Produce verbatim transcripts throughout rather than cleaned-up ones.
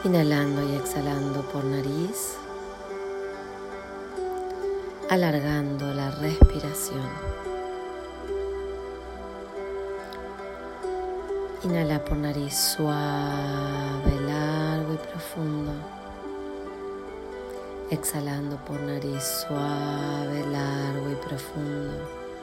Inhalando y exhalando por nariz, alargando la respiración. Inhala por nariz suave, largo y profundo. Exhalando por nariz suave, largo y profundo.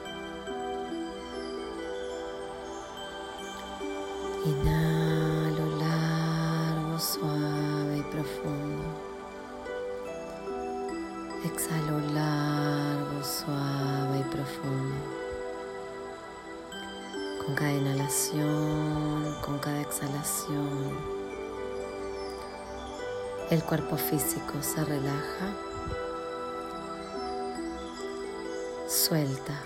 Inhalo largo, suave y profundo. Exhalo largo, suave y profundo. Con cada inhalación, con cada exhalación, el cuerpo físico se relaja, suelta.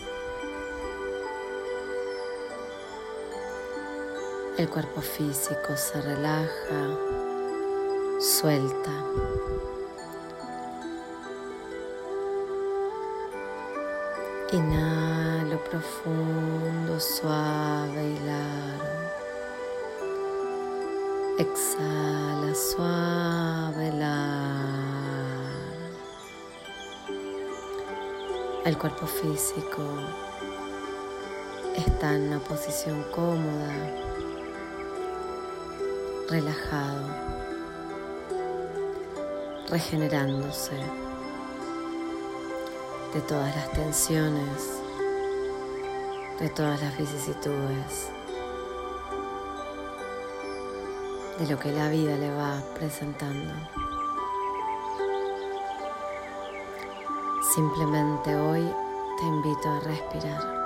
El cuerpo físico se relaja, suelta. Inhalo profundo, suave y largo. Exhala suave, largo. El cuerpo físico está en una posición cómoda, relajado, regenerándose de todas las tensiones, de todas las vicisitudes, de lo que la vida le va presentando. Simplemente hoy te invito a respirar.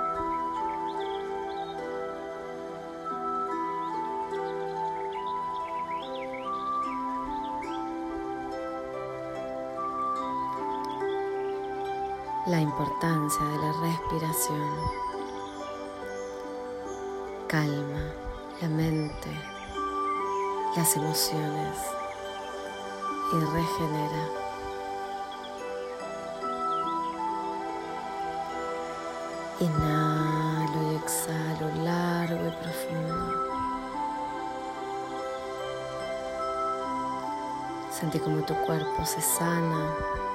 La importancia de la respiración calma la mente, las emociones y regenera. Inhalo y exhalo largo y profundo. Sentí como tu cuerpo se sana.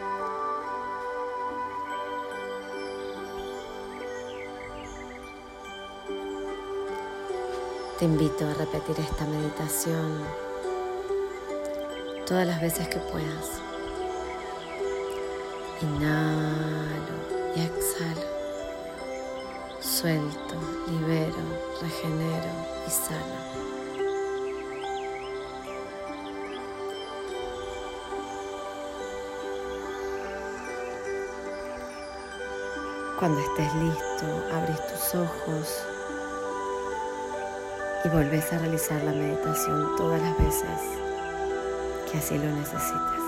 Te invito a repetir esta meditación todas las veces que puedas. Inhalo y exhalo. Suelto, libero, regenero y sano. Cuando estés listo, abrís tus ojos y volvés a realizar la meditación todas las veces que así lo necesites.